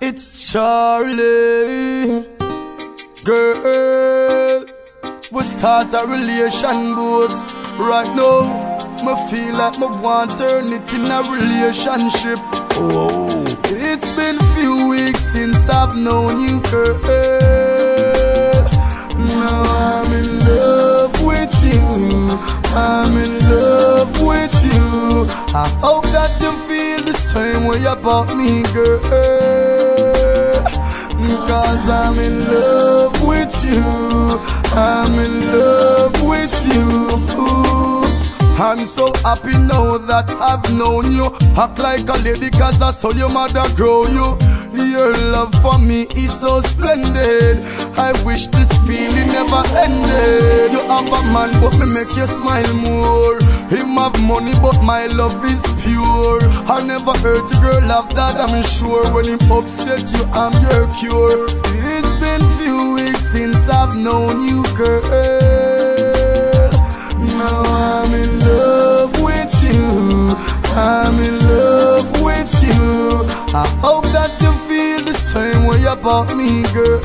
It's Charlie. Girl, we start a relation, but right now, me feel like me want turn it in a relationship. Oh, it's been few weeks since I've known you, girl. Now I'm in love with you. I'm in love with you. I hope that you feel the same way about me, girl. Cause I'm in love with you. I'm in love with you. I'm so happy now that I've known you. Act like a lady cause that's how your mother grow you. Your love for me is so splendid. I wish this feeling never ended. You have a man but me make you smile more. Him have money but my love is pure. I never hurt a girl of that, I'm sure. When him upset you, I'm your cure. It's been few weeks since I've known you, girl. Now I'm in love with you. I'm in love with you. I hope that you feel the same way about me, girl.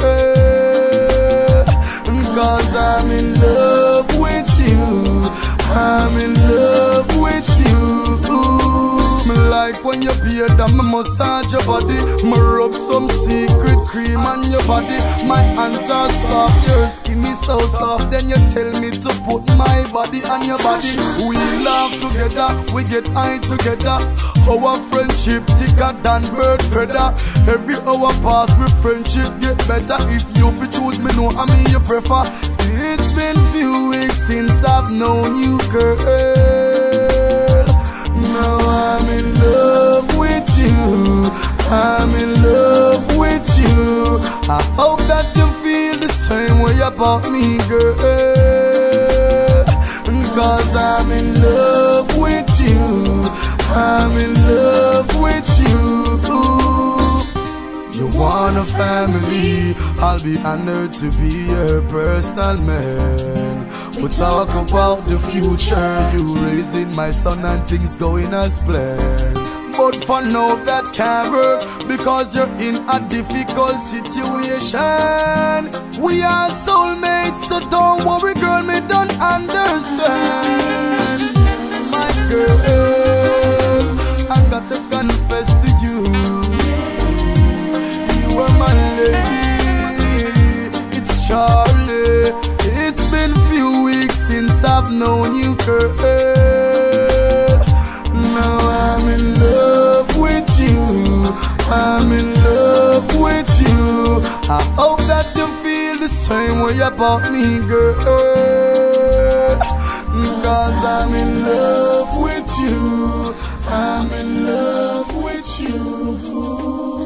Cause I'm in love with you. I'm in love with you. Me like when you beard and me massage your body. Me rub some secret cream on your body. My hands are soft, your skin is so soft. Then you tell me to put my body on your body. We laugh together, we get high together. Our friendship thicker than bird feather. Every hour pass with friendship get better. If you fi choose me, know I mean you prefer. It's been few weeks since I've known you, girl. Now I'm in love with you. I'm in love with you. I hope that you feel the same way about me, girl. Cause I'm in love with you. I'm in love with you. You want a family, I'll be honored to be your personal man. We'll talk about the future, you raising my son and things going as planned. But for now that can't work, because you're in a difficult situation. We are soulmates, so don't worry girl, me don't understand. My girl, I got to confess to you, you are my lady. It's Charlie. It's been few weeks since I've known you, girl. Now I'm in love with you. I'm in love with you. I hope that you feel the same way about me, girl. Cause I'm in love with you. I'm in love with you.